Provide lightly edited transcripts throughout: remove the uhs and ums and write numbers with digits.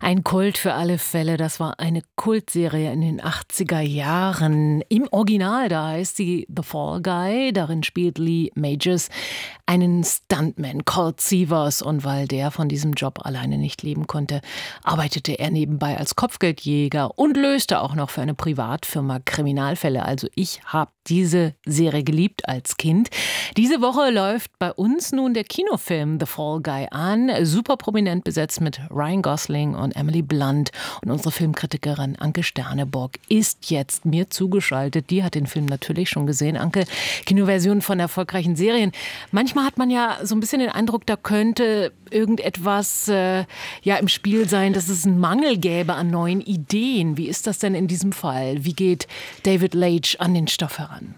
Ein Kult für alle Fälle. Das war eine Kultserie in den 80er Jahren. Im Original, da heißt sie The Fall Guy. Darin spielt Lee Majors einen Stuntman, Colt Sievers. Und weil der von diesem Job alleine nicht leben konnte, arbeitete er nebenbei als Kopfgeldjäger und löste auch noch für eine Privatfirma Kriminalfälle. Also ich habe diese Serie geliebt als Kind. Diese Woche läuft bei uns nun der Kinofilm The Fall Guy an. Super prominent besetzt mit Ryan Gosling und Emily Blunt. Und unsere Filmkritikerin Anke Sterneborg ist jetzt mir zugeschaltet. Die hat den Film natürlich schon gesehen. Anke, Kinoversion von erfolgreichen Serien. Manchmal hat man ja so ein bisschen den Eindruck, da könnte irgendetwas im Spiel sein, dass es einen Mangel gäbe an neuen Ideen. Wie ist das denn in diesem Fall? Wie geht David Leitch an den Stoff heran?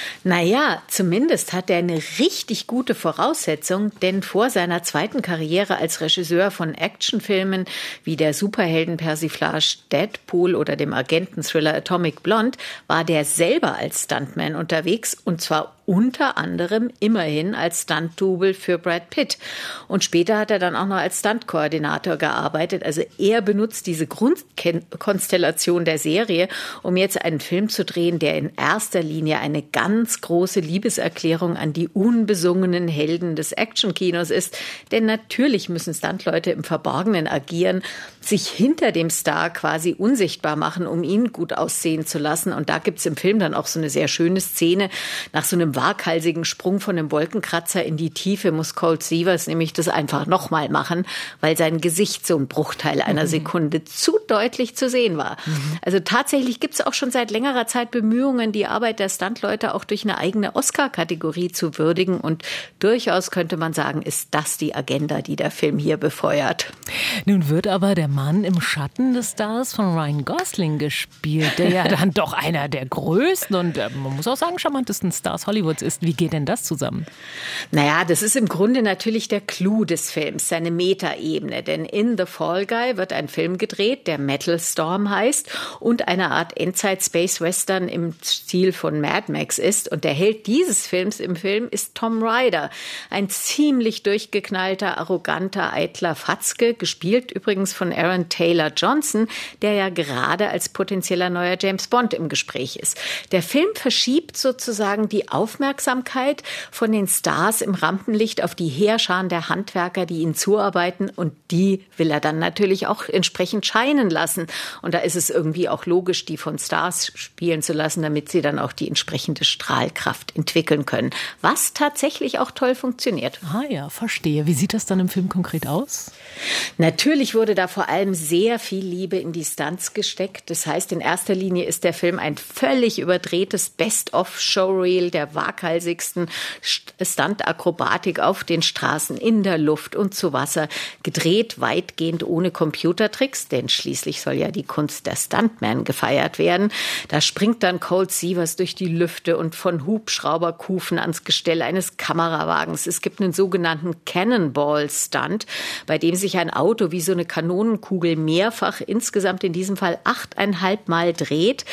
Naja, zumindest hat er eine richtig gute Voraussetzung, denn vor seiner zweiten Karriere als Regisseur von Actionfilmen wie der Superhelden-Persiflage Deadpool oder dem Agenten-Thriller Atomic Blonde war der selber als Stuntman unterwegs, und zwar unter anderem immerhin als Stunt-Double für Brad Pitt. Und später hat er dann auch noch als Stunt-Koordinator gearbeitet. Also er benutzt diese Grundkonstellation der Serie, um jetzt einen Film zu drehen, der in erster Linie eine ganz große Liebeserklärung an die unbesungenen Helden des Actionkinos ist. Denn natürlich müssen Stuntleute im Verborgenen agieren, sich hinter dem Star quasi unsichtbar machen, um ihn gut aussehen zu lassen. Und da gibt's im Film dann auch so eine sehr schöne Szene. Nach so einem waghalsigen Sprung von einem Wolkenkratzer in die Tiefe muss Colt Sievers nämlich das einfach nochmal machen, weil sein Gesicht so ein Bruchteil einer Sekunde zu deutlich zu sehen war. Also tatsächlich gibt's auch schon seit längerer Zeit Bemühungen, die Arbeit der Stuntleute auch durch eine eigene Oscar-Kategorie zu würdigen. Und durchaus könnte man sagen, ist das die Agenda, die der Film hier befeuert. Nun wird aber der Mann im Schatten des Stars von Ryan Gosling gespielt, der ja dann doch einer der größten und man muss auch sagen, charmantesten Stars Hollywoods ist. Wie geht denn das zusammen? Naja, das ist im Grunde natürlich der Clou des Films, seine Metaebene. Denn in The Fall Guy wird ein Film gedreht, der Metal Storm heißt und eine Art Endzeit-Space-Western im Stil von Mad Max ist. Und der Held dieses Films im Film ist Tom Ryder, ein ziemlich durchgeknallter, arroganter, eitler Fatzke, gespielt übrigens von Aaron Taylor Johnson, der ja gerade als potenzieller neuer James Bond im Gespräch ist. Der Film verschiebt sozusagen die Aufmerksamkeit von den Stars im Rampenlicht auf die Heerscharen der Handwerker, die ihnen zuarbeiten, und die will er dann natürlich auch entsprechend scheinen lassen. Und da ist es irgendwie auch logisch, die von Stars spielen zu lassen, damit sie dann auch die entsprechende Strahlkraft entwickeln können. Was tatsächlich auch toll funktioniert. Ah ja, verstehe. Wie sieht das dann im Film konkret aus? Natürlich wurde da vor allem sehr viel Liebe in die Stunts gesteckt. Das heißt, in erster Linie ist der Film ein völlig überdrehtes Best-of-Showreel der waghalsigsten Stunt-Akrobatik auf den Straßen, in der Luft und zu Wasser. Gedreht weitgehend ohne Computertricks, denn schließlich soll ja die Kunst der Stuntman gefeiert werden. Da springt dann Colt Sievers durch die Lüfte und von Hubschrauberkufen ans Gestell eines Kamerawagens. Es gibt einen sogenannten Cannonball-Stunt, bei dem sich ein Auto wie so eine Kanonenkugel mehrfach, insgesamt in diesem Fall 8,5 Mal dreht,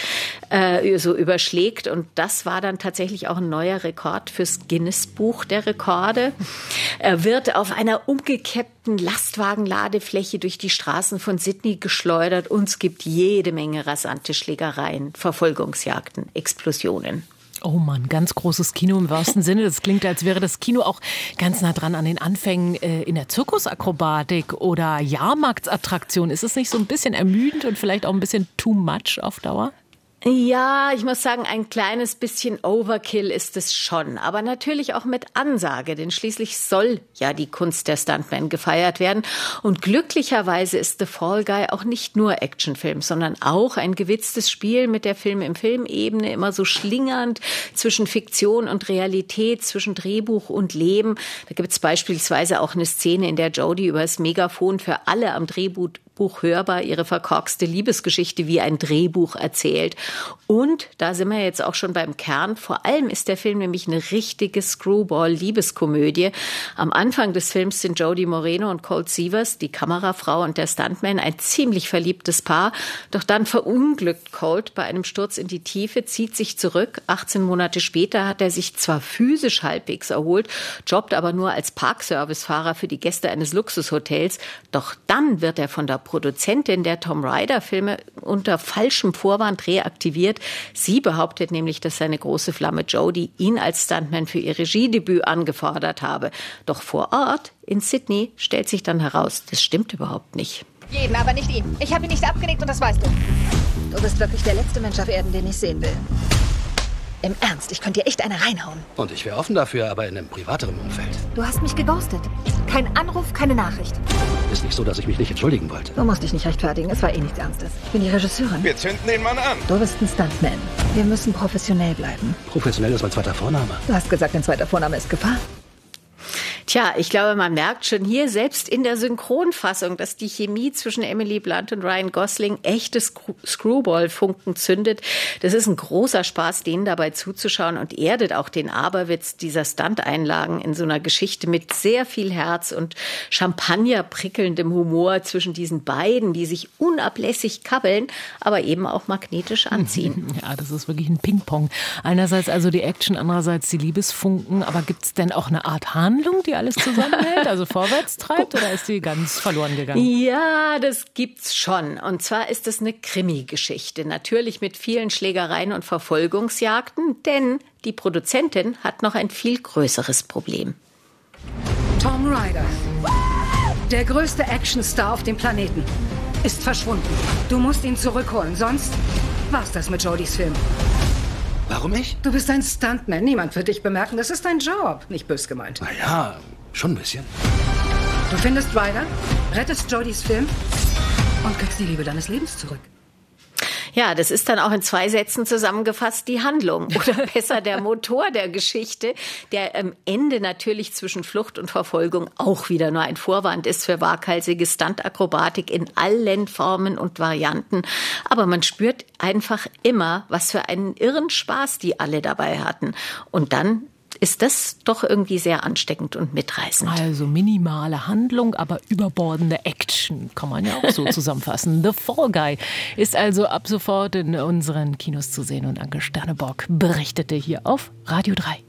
so überschlägt. Und das war dann tatsächlich auch ein neuer Rekord fürs Guinness-Buch der Rekorde. Er wird auf einer umgekippten Lastwagenladefläche durch die Straßen von Sydney geschleudert und es gibt jede Menge rasante Schlägereien, Verfolgungsjagden, Explosionen. Oh Mann, ganz großes Kino im wahrsten Sinne. Das klingt, als wäre das Kino auch ganz nah dran an den Anfängen in der Zirkusakrobatik oder Jahrmarktsattraktion. Ist es nicht so ein bisschen ermüdend und vielleicht auch ein bisschen too much auf Dauer? Ja, ich muss sagen, ein kleines bisschen Overkill ist es schon, aber natürlich auch mit Ansage, denn schließlich soll ja die Kunst der Stuntman gefeiert werden. Und glücklicherweise ist The Fall Guy auch nicht nur Actionfilm, sondern auch ein gewitztes Spiel mit der Film-im-Film-Ebene, immer so schlingernd zwischen Fiktion und Realität, zwischen Drehbuch und Leben. Da gibt es beispielsweise auch eine Szene, in der Jodie über das Megafon für alle am Drehbuch hörbar ihre verkorkste Liebesgeschichte wie ein Drehbuch erzählt. Und da sind wir jetzt auch schon beim Kern. Vor allem ist der Film nämlich eine richtige Screwball-Liebeskomödie. Am Anfang des Films sind Jodie Moreno und Colt Sievers, die Kamerafrau und der Stuntman, ein ziemlich verliebtes Paar. Doch dann verunglückt Colt bei einem Sturz in die Tiefe, zieht sich zurück. 18 Monate später hat er sich zwar physisch halbwegs erholt, jobbt aber nur als Parkservicefahrer für die Gäste eines Luxushotels. Doch dann wird er von der Produzentin der Tom Rider-Filme unter falschem Vorwand reaktiviert. Sie behauptet nämlich, dass seine große Flamme Jodie ihn als Stuntman für ihr Regiedebüt angefordert habe. Doch vor Ort in Sydney stellt sich dann heraus, das stimmt überhaupt nicht. Jeden, aber nicht ihn. Ich habe ihn nicht abgelegt und das weißt du. Du bist wirklich der letzte Mensch auf Erden, den ich sehen will. Im Ernst, ich könnte dir echt eine reinhauen. Und ich wäre offen dafür, aber in einem privateren Umfeld. Du hast mich geghostet. Kein Anruf, keine Nachricht. Ist nicht so, dass ich mich nicht entschuldigen wollte. Du musst dich nicht rechtfertigen, es war nichts Ernstes. Ich bin die Regisseurin. Wir zünden den Mann an. Du bist ein Stuntman. Wir müssen professionell bleiben. Professionell ist mein zweiter Vorname. Du hast gesagt, dein zweiter Vorname ist Gefahr. Tja, ich glaube, man merkt schon hier selbst in der Synchronfassung, dass die Chemie zwischen Emily Blunt und Ryan Gosling echte Screwball-Funken zündet. Das ist ein großer Spaß, denen dabei zuzuschauen und erdet auch den Aberwitz dieser Stunt-Einlagen in so einer Geschichte mit sehr viel Herz und champagnerprickelndem Humor zwischen diesen beiden, die sich unablässig kabbeln, aber eben auch magnetisch anziehen. Ja, das ist wirklich ein Ping-Pong. Einerseits also die Action, andererseits die Liebesfunken. Aber gibt es denn auch eine Art Handlung, die alles zusammenhält, also vorwärts treibt, oder ist die ganz verloren gegangen? Ja, das gibt's schon. Und zwar ist es eine Krimi-Geschichte. Natürlich mit vielen Schlägereien und Verfolgungsjagden, denn die Produzentin hat noch ein viel größeres Problem. Tom Rider, der größte Actionstar auf dem Planeten, ist verschwunden. Du musst ihn zurückholen, sonst war's das mit Jodies Film. Warum ich? Du bist ein Stuntman. Niemand wird dich bemerken. Das ist dein Job. Nicht bös gemeint. Naja, schon ein bisschen. Du findest Ryder, rettest Jodies Film und kriegst die Liebe deines Lebens zurück. Ja, das ist dann auch in 2 Sätzen zusammengefasst die Handlung oder besser der Motor der Geschichte, der am Ende natürlich zwischen Flucht und Verfolgung auch wieder nur ein Vorwand ist für waghalsige Stuntakrobatik in allen Formen und Varianten. Aber man spürt einfach immer, was für einen irren Spaß die alle dabei hatten. Und dann ist das doch irgendwie sehr ansteckend und mitreißend. Also minimale Handlung, aber überbordende Action, kann man ja auch so zusammenfassen. The Fall Guy ist also ab sofort in unseren Kinos zu sehen und Anke Sternebock berichtete hier auf Radio 3.